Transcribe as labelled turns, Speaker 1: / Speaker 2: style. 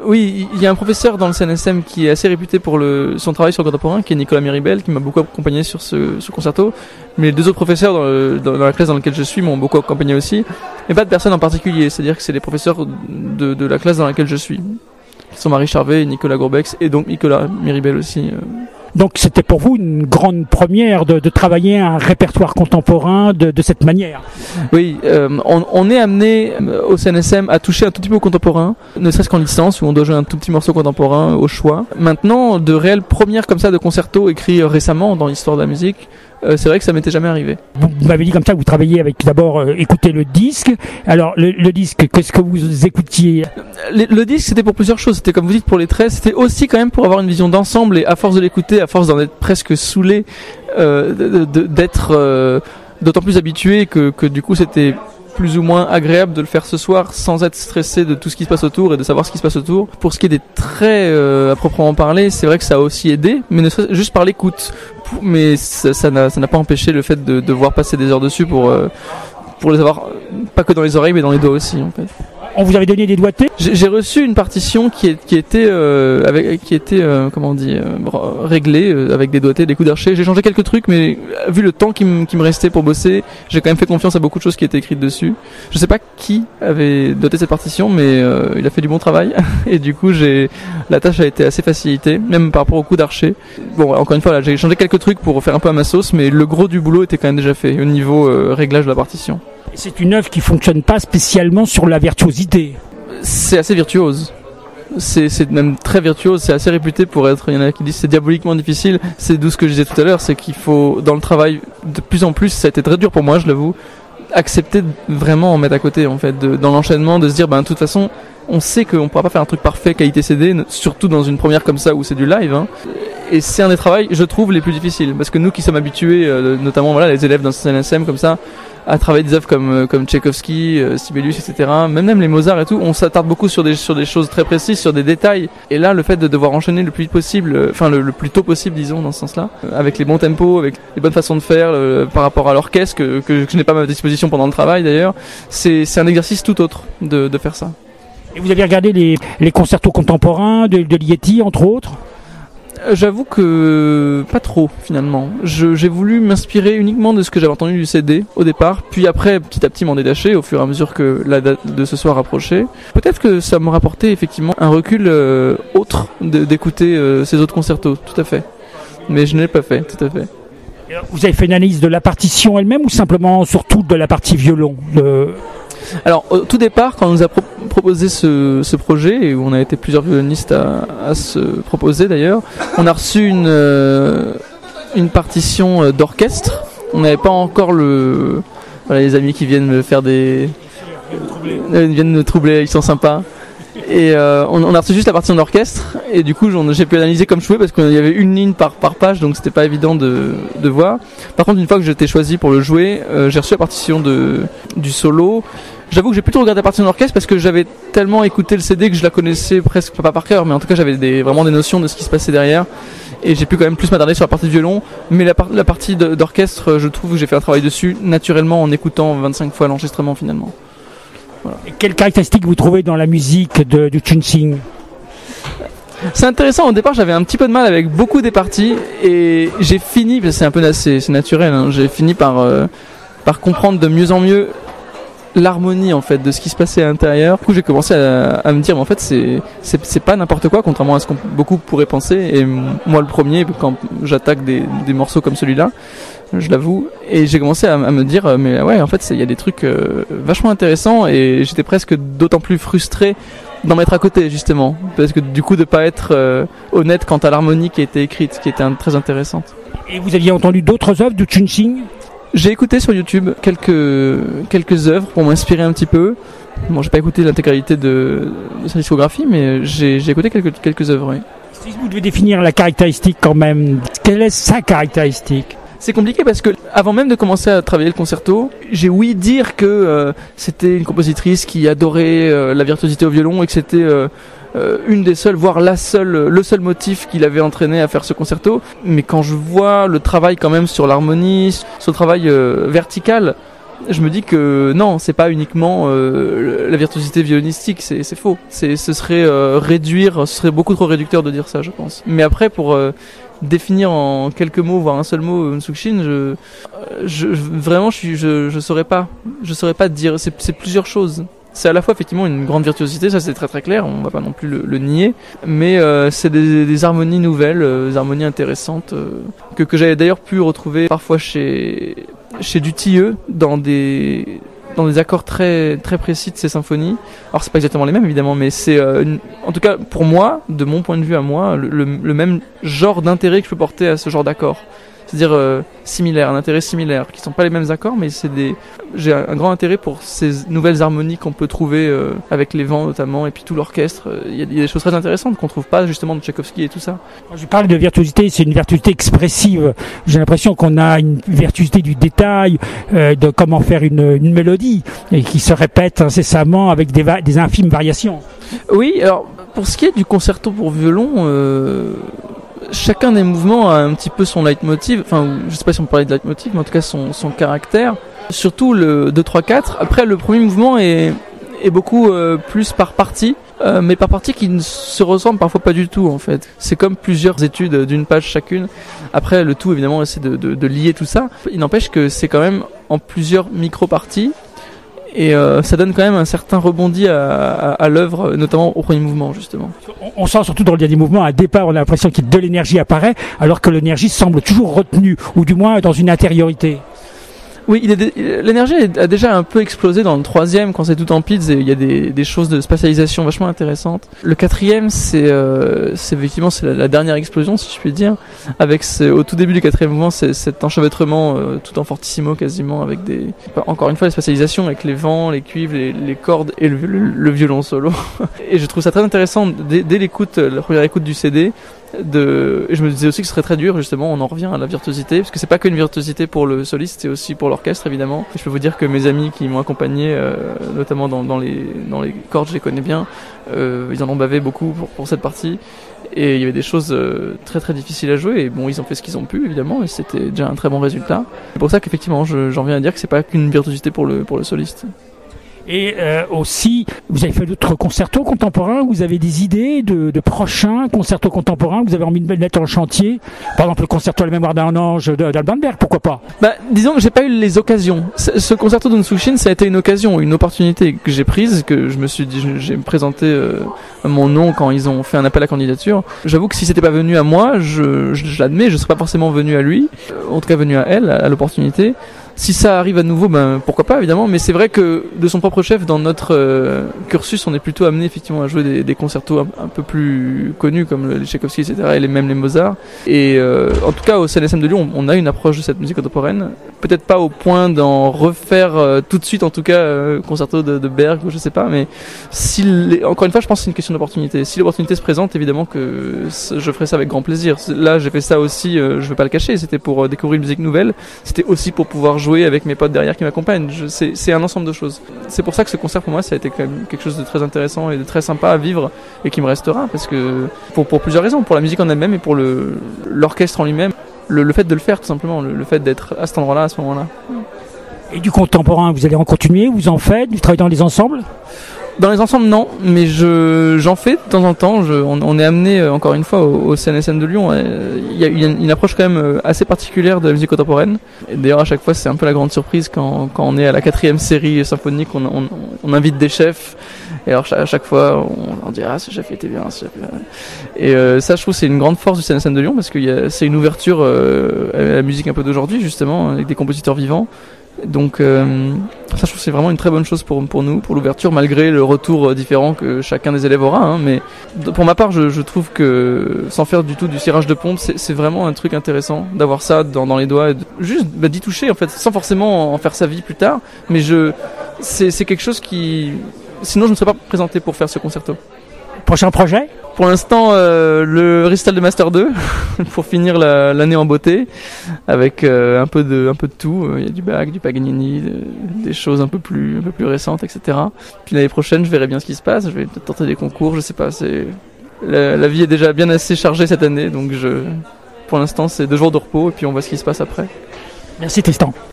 Speaker 1: Oui, il y a un professeur dans le CNSM qui est assez réputé pour son travail sur le contemporain, qui est Nicolas Miribel, qui m'a beaucoup accompagné sur ce concerto. Mais les deux autres professeurs dans la classe dans laquelle je suis m'ont beaucoup accompagné aussi. Mais pas de personne en particulier, c'est-à-dire que c'est les professeurs de la classe dans laquelle je suis. Qui sont Marie Charvet, Nicolas Gourbex et donc Nicolas Miribel aussi.
Speaker 2: Donc c'était pour vous une grande première de travailler un répertoire contemporain de cette manière.
Speaker 1: Oui, on est amené au CNSM à toucher un tout petit peu au contemporain, ne serait-ce qu'en licence où on doit jouer un tout petit morceau contemporain au choix. Maintenant, de réelles premières comme ça de concertos écrits récemment dans l'histoire de la musique, c'est vrai que ça m'était jamais arrivé.
Speaker 2: Vous m'avez dit comme ça que vous travailliez avec d'abord écouter le disque. Alors le disque, qu'est-ce que vous écoutiez?
Speaker 1: Le disque c'était pour plusieurs choses. C'était comme vous dites pour les traits, c'était aussi quand même pour avoir une vision d'ensemble et à force de l'écouter, à force d'en être presque saoulé, d'être d'autant plus habitué que du coup c'était plus ou moins agréable de le faire ce soir sans être stressé de tout ce qui se passe autour et de savoir ce qui se passe autour. Pour ce qui est des traits à proprement parler, c'est vrai que ça a aussi aidé, mais juste par l'écoute. Mais ça n'a pas empêché le fait de devoir passer des heures dessus pour les avoir pas que dans les oreilles mais dans les doigts aussi en fait.
Speaker 2: On vous avait donné des doigtés?
Speaker 1: J'ai reçu une partition qui était réglée avec des doigtés, des coups d'archet. J'ai changé quelques trucs, mais vu le temps qui me restait pour bosser, j'ai quand même fait confiance à beaucoup de choses qui étaient écrites dessus. Je sais pas qui avait doté cette partition, mais il a fait du bon travail et du coup la tâche a été assez facilitée, même par rapport au coup d'archet. Bon, encore une fois, là, j'ai changé quelques trucs pour faire un peu à ma sauce, mais le gros du boulot était quand même déjà fait au niveau réglage de la partition.
Speaker 2: C'est une œuvre qui fonctionne pas spécialement sur la virtuosité.
Speaker 1: C'est assez virtuose. C'est même très virtuose, c'est assez réputé pour être, il y en a qui disent c'est diaboliquement difficile, c'est d'où ce que je disais tout à l'heure, c'est qu'il faut, dans le travail, de plus en plus, ça a été très dur pour moi, je l'avoue, accepter de vraiment en mettre à côté, en fait, dans l'enchaînement, de se dire, de toute façon, on sait qu'on pourra pas faire un truc parfait qualité CD, surtout dans une première comme ça où c'est du live, hein. Et c'est un des travaux, je trouve, les plus difficiles, parce que nous qui sommes habitués, notamment voilà, les élèves d'un CNSM comme ça, à travailler des œuvres comme Tchaïkovski, Sibelius, etc. Même les Mozart et tout, on s'attarde beaucoup sur des choses très précises, sur des détails. Et là, le fait de devoir enchaîner le plus vite possible, enfin le plus tôt possible, disons, dans ce sens-là, avec les bons tempos, avec les bonnes façons de faire, par rapport à l'orchestre que je n'ai pas à ma disposition pendant le travail d'ailleurs, c'est un exercice tout autre de faire ça.
Speaker 2: Et vous avez regardé les concertos contemporains de Ligeti, entre autres?
Speaker 1: J'avoue que pas trop finalement. J'ai voulu m'inspirer uniquement de ce que j'avais entendu du CD au départ, puis après petit à petit m'en détacher au fur et à mesure que la date de ce soir approchait. Peut-être que ça m'aurait apporté effectivement un recul autre d'écouter ces autres concertos, tout à fait. Mais je ne l'ai pas fait, tout à fait.
Speaker 2: Vous avez fait une analyse de la partition elle-même ou simplement surtout de la partie violon?
Speaker 1: Alors au tout départ, quand on nous a proposé ce projet, et où on a été plusieurs violonistes à se proposer d'ailleurs, on a reçu une partition d'orchestre. On n'avait pas encore les amis qui viennent me faire viennent me troubler, ils sont sympas. Et on a reçu juste la partition d'orchestre, et du coup j'ai pu analyser comme je pouvais parce qu'il y avait une ligne par page, donc c'était pas évident de voir. Par contre, une fois que j'étais choisi pour le jouer, j'ai reçu la partition du solo. J'avoue que j'ai plutôt regardé la partition d'orchestre parce que j'avais tellement écouté le CD que je la connaissais presque pas par cœur, mais en tout cas j'avais vraiment des notions de ce qui se passait derrière, et j'ai pu quand même plus m'attarder sur la partie de violon. Mais la partie d'orchestre, je trouve que j'ai fait un travail dessus naturellement en écoutant 25 fois l'enregistrement finalement. Voilà.
Speaker 2: Et quelles caractéristiques vous trouvez dans la musique du Tunsing?
Speaker 1: C'est intéressant, au départ j'avais un petit peu de mal avec beaucoup des parties, et j'ai fini, parce que c'est naturel, hein, j'ai fini par comprendre de mieux en mieux l'harmonie en fait de ce qui se passait à l'intérieur. Du coup j'ai commencé à me dire mais en fait c'est pas n'importe quoi, contrairement à ce que beaucoup pourraient penser, et moi le premier quand j'attaque des morceaux comme celui-là, je l'avoue, et j'ai commencé à me dire mais ouais en fait il y a des trucs vachement intéressants, et j'étais presque d'autant plus frustré d'en mettre à côté justement, parce que du coup de pas être honnête quant à l'harmonie qui a été écrite, qui était très intéressante.
Speaker 2: Et vous aviez entendu d'autres œuvres du Tunsing?
Speaker 1: J'ai écouté sur YouTube quelques œuvres pour m'inspirer un petit peu. Bon, j'ai pas écouté l'intégralité de sa discographie, mais j'ai écouté quelques œuvres, oui.
Speaker 2: Si vous devez définir la caractéristique quand même, quelle est sa caractéristique?
Speaker 1: C'est compliqué parce que avant même de commencer à travailler le concerto, j'ai ouï dire que c'était une compositrice qui adorait la virtuosité au violon, et que c'était une des seules, voire le seul motif qui l'avait entraîné à faire ce concerto. Mais quand je vois le travail quand même sur l'harmonie, sur le travail vertical, je me dis que non, c'est pas uniquement la virtuosité violonistique, c'est faux. Ce serait ce serait beaucoup trop réducteur de dire ça, je pense. Mais après, pour définir en quelques mots, voire un seul mot, Nsukchin, vraiment, je saurais pas dire. C'est plusieurs choses. C'est à la fois effectivement une grande virtuosité, ça c'est très très clair, on va pas non plus le nier, mais c'est des harmonies nouvelles, des harmonies intéressantes que j'avais d'ailleurs pu retrouver parfois chez Dutilleux dans des accords très très précis de ses symphonies. Alors c'est pas exactement les mêmes évidemment, mais c'est en tout cas pour moi, de mon point de vue à moi, le même genre d'intérêt que je peux porter à ce genre d'accords. C'est-à-dire similaire, un intérêt similaire, qui sont pas les mêmes accords, mais j'ai un grand intérêt pour ces nouvelles harmonies qu'on peut trouver avec les vents notamment, et puis tout l'orchestre. Il y a des choses très intéressantes qu'on trouve pas justement de Tchaïkovski et tout ça.
Speaker 2: Quand je parle de virtuosité, c'est une virtuosité expressive. J'ai l'impression qu'on a une virtuosité du détail, de comment faire une mélodie, et qui se répète incessamment avec des infimes variations.
Speaker 1: Oui, alors pour ce qui est du concerto pour violon, chacun des mouvements a un petit peu son leitmotiv, enfin je sais pas si on peut parler de leitmotiv, mais en tout cas son caractère, surtout le 2, 3, 4. Après le premier mouvement est beaucoup plus par partie, mais par partie qui ne se ressemblent parfois pas du tout en fait. C'est comme plusieurs études d'une page chacune. Après le tout évidemment c'est de lier tout ça. Il n'empêche que c'est quand même en plusieurs micro-parties. Et ça donne quand même un certain rebondi à l'œuvre, notamment au premier mouvement justement.
Speaker 2: On sent surtout dans le dernier mouvement, à départ on a l'impression que de l'énergie apparaît, alors que l'énergie semble toujours retenue, ou du moins dans une intériorité.
Speaker 1: Oui, l'énergie a déjà un peu explosé dans le troisième quand c'est tout en pizz, et il y a des choses de spatialisation vachement intéressantes. Le quatrième, c'est effectivement la dernière explosion, si je puis dire, avec au tout début du quatrième mouvement, cet enchevêtrement tout en fortissimo quasiment, avec encore une fois, les spatialisations avec les vents, les cuivres, les cordes et le violon solo. Et je trouve ça très intéressant dès la première écoute du CD. Et je me disais aussi que ce serait très dur, justement, on en revient à la virtuosité, parce que c'est pas qu'une virtuosité pour le soliste, c'est aussi pour l'orchestre évidemment. Et je peux vous dire que mes amis qui m'ont accompagné, notamment dans les cordes, je les connais bien, ils en ont bavé beaucoup pour cette partie, et il y avait des choses très très difficiles à jouer, et bon, ils ont fait ce qu'ils ont pu évidemment, et c'était déjà un très bon résultat. C'est pour ça qu'effectivement j'en viens à dire que c'est pas qu'une virtuosité pour le soliste.
Speaker 2: Et aussi, vous avez fait d'autres concertos contemporains, vous avez des idées de prochains concertos contemporains, vous avez envie de mettre en chantier, par exemple le concerto à la mémoire d'un ange d'Alban Berg, pourquoi pas?
Speaker 1: Disons que j'ai pas eu les occasions. Ce concerto de Nsukchin, ça a été une occasion, une opportunité que j'ai prise, que je me suis dit, j'ai présenté mon nom quand ils ont fait un appel à candidature. J'avoue que si c'était pas venu à moi, je l'admets, je serais pas forcément venu à lui, en tout cas venu à elle, à l'opportunité. Si ça arrive à nouveau, pourquoi pas évidemment, mais c'est vrai que de son propre chef, dans notre cursus, on est plutôt amené effectivement à jouer des concertos un peu plus connus comme les Tchaïkovski, etc., et même les Mozart. Et en tout cas au CNSM de Lyon, on a une approche de cette musique contemporaine, peut-être pas au point d'en refaire tout de suite, en tout cas concerto de Berg ou je sais pas, mais encore une fois, je pense que c'est une question d'opportunité. Si l'opportunité se présente, évidemment que je ferai ça avec grand plaisir. Là, j'ai fait ça aussi, je vais pas le cacher, c'était pour découvrir une musique nouvelle, c'était aussi pour pouvoir jouer avec mes potes derrière qui m'accompagnent. C'est un ensemble de choses. C'est pour ça que ce concert pour moi ça a été quand même quelque chose de très intéressant et de très sympa à vivre et qui me restera, parce que pour plusieurs raisons, pour la musique en elle-même et pour l'orchestre en lui-même, le fait de le faire tout simplement, le fait d'être à cet endroit-là, à ce moment-là.
Speaker 2: Et du contemporain, vous allez en continuer, vous en faites, vous travaillez dans les ensembles?
Speaker 1: Dans les ensembles, non, mais j'en fais de temps en temps. On est amené, encore une fois, au CNSM de Lyon. Il y a une approche quand même assez particulière de la musique contemporaine. Et d'ailleurs, à chaque fois, c'est un peu la grande surprise quand on est à la 4e série symphonique, on invite des chefs. Et alors, à chaque fois, on dit « Ah, ce chef était bien, ce chef était bien. » Et ça, je trouve, c'est une grande force du CNSM de Lyon, parce que c'est une ouverture à la musique un peu d'aujourd'hui, justement, avec des compositeurs vivants. Donc ça, je trouve que c'est vraiment une très bonne chose pour nous, pour l'ouverture, malgré le retour différent que chacun des élèves aura, hein. Mais pour ma part, je trouve que sans faire du tout du cirage de pompe, c'est vraiment un truc intéressant d'avoir ça dans les doigts, et juste d'y toucher en fait, sans forcément en faire sa vie plus tard. Mais c'est quelque chose qui, sinon je ne serais pas présenté pour faire ce concerto.
Speaker 2: Prochain projet?
Speaker 1: Pour l'instant, le récital de Master 2 pour finir l'année en beauté, avec un peu de tout. Il y a du Bach, du Paganini, des choses un peu plus récentes, etc. Puis l'année prochaine, je verrai bien ce qui se passe. Je vais peut-être tenter des concours, je sais pas. La vie est déjà bien assez chargée cette année, donc pour l'instant, c'est 2 jours de repos et puis on voit ce qui se passe après.
Speaker 2: Merci Tristan.